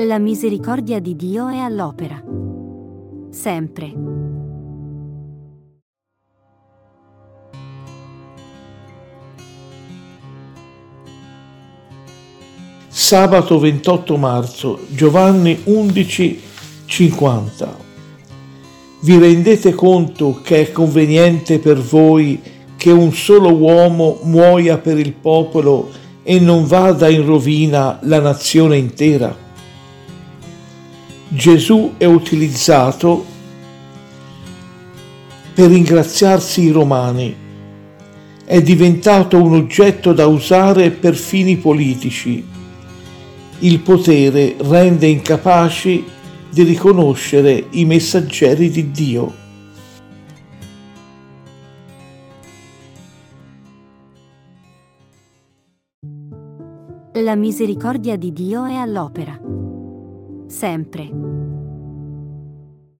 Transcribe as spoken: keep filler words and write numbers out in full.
La misericordia di Dio è all'opera. Sempre. Sabato ventotto marzo, Giovanni undici cinquanta. Vi rendete conto che è conveniente per voi che un solo uomo muoia per il popolo e non vada in rovina la nazione intera? Gesù è utilizzato per ringraziarsi i romani. È diventato un oggetto da usare per fini politici. Il potere rende incapaci di riconoscere i messaggeri di Dio. La misericordia di Dio è all'opera. Sempre.